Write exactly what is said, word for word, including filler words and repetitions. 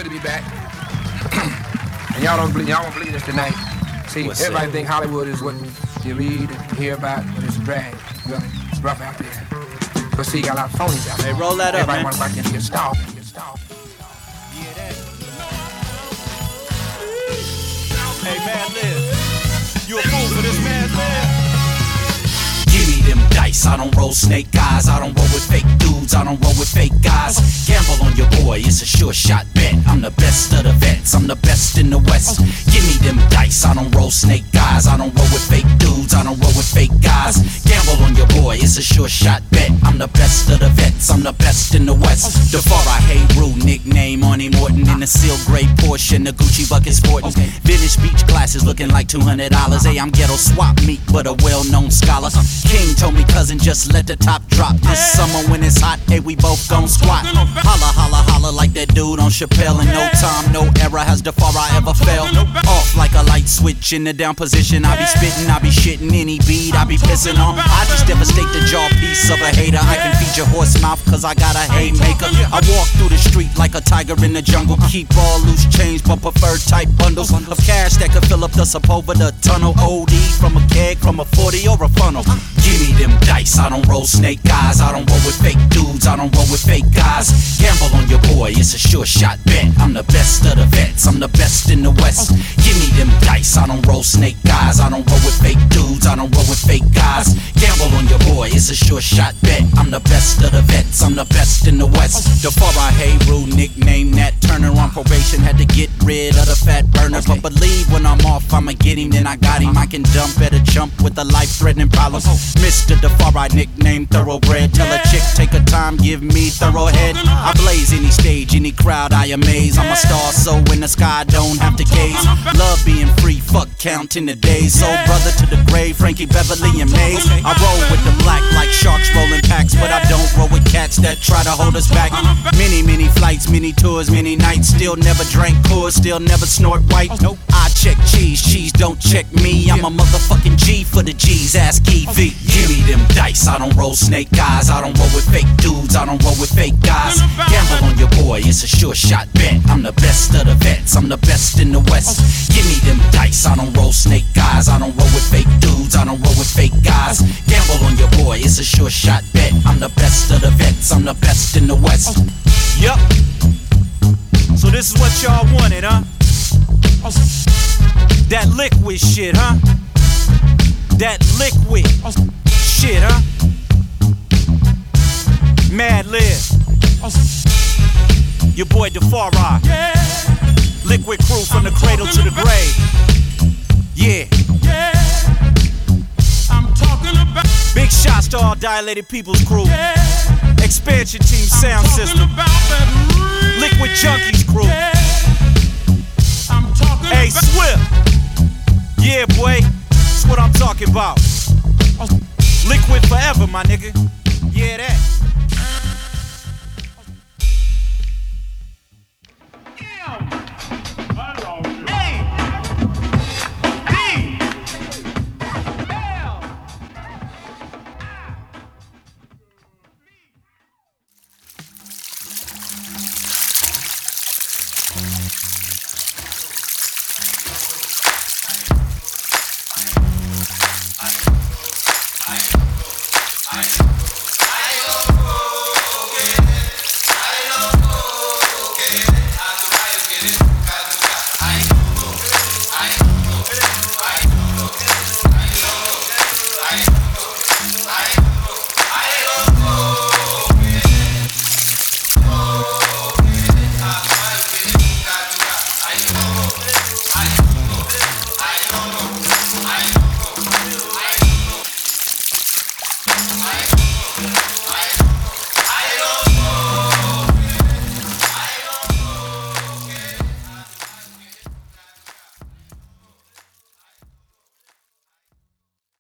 good to be back. And y'all don't believe, y'all won't believe this tonight. See, What's everybody that? think Hollywood is what you read and hear about, but it's drag. Well, it's rough out there. But see, you got a lot of phonies out there. Hey, roll that up, everybody man. want to back into your star. Your star. Hey, Mad Liv, you a fool for this, Mad Liv? Give me them dice, I don't roll snake eyes. I don't roll with fake dudes, I don't roll with fake guys. Gamble on your boy, it's a sure shot bet. I'm the best of the vets, I'm the best in the West. Give me them dice, I don't roll snake eyes. I don't roll with fake dudes, I don't roll with fake guys. Gamble on your boy, it's a sure shot bet. I'm the best of the vets, I'm the best in the West. DeFara Heru, nickname Arnie Morton. In the seal gray Porsche and the Gucci bucket sporting. Vintage beach glasses looking like two hundred dollars. Hey, I'm ghetto swap meet, but a well-known scholar. King told me, cousin, just let the top drop. This summer when it's hot, hey, we both gon' squat. Holla, holla, holla like that dude on Chappelle. In no time, no era has DeFara ever fell. Off like a light switch in the down position. I be spitting, I be shitting any beat I be pissing on. I just devastate the jaw piece of a hater. I can feed your horse mouth cause I got a haymaker. I walk through the street like a tiger in the jungle. Keep all loose change but prefer tight bundles of cash that could fill up the sup over the tunnel. O D from a keg, from a forty or a funnel. Give me them dice, I don't roll snake eyes. I don't roll with fake dudes, I don't roll with fake guys. Gamble on your boy, it's a sure shot bet. I'm the best of the vets, I'm the best in the West. Give me them dice, I don't roll snake eyes. I don't roll with fake dudes, I don't roll with fake guys. Gamble on your boy, it's a sure shot bet. I'm the best of the vets, I'm the best in the West. DeFara Heru, nickname Nat Turner. On probation, had to get rid of the fat burner. But believe when I'm off, I'ma get him, then I got him. I can dump at a jump with a life-threatening problem. Mister DeFara, nickname Thoroughbred. Tell a chick, take her time, give me thorough head. I blaze any stage, any crowd I amaze. I'm a star, so in the sky, don't have to gaze. Love being free, fuck counting the days. Soul brother to the grave, Frankie Beverly and Maze. I roll with the black like sharks rolling packs, but I don't roll with cats that try to hold us back. Many, many flights, many tours, many nights. Still never drank Coors, still never snort white. I check cheese, cheese don't check me. I'm a motherfucking G for the G's, ask E V. Give me them dice, I don't roll snake eyes. I don't roll with fake dudes, I don't roll with fake guys. Gamble on your boy, it's a sure shot bet. I'm the best of the vets, I'm the best in the West. Give me them dice, I don't roll snake eyes. I don't roll with fake dudes, I don't roll with fake guys. Gamble on your boy, it's a sure shot bet. I'm the best of the vets, I'm the best in the West. Yup. So this is what y'all wanted, huh? That liquid shit, huh? That liquid shit, huh? Mad Liv. Your boy DeFara. Liquid crew from the cradle to the grave. Yeah. I'm talking about big shots to all Dilated People's crew. Expansion Team Sound System. Liquid Junkies crew. Hey, Swift. Yeah, boy. That's what I'm talking about. Liquid forever, my nigga.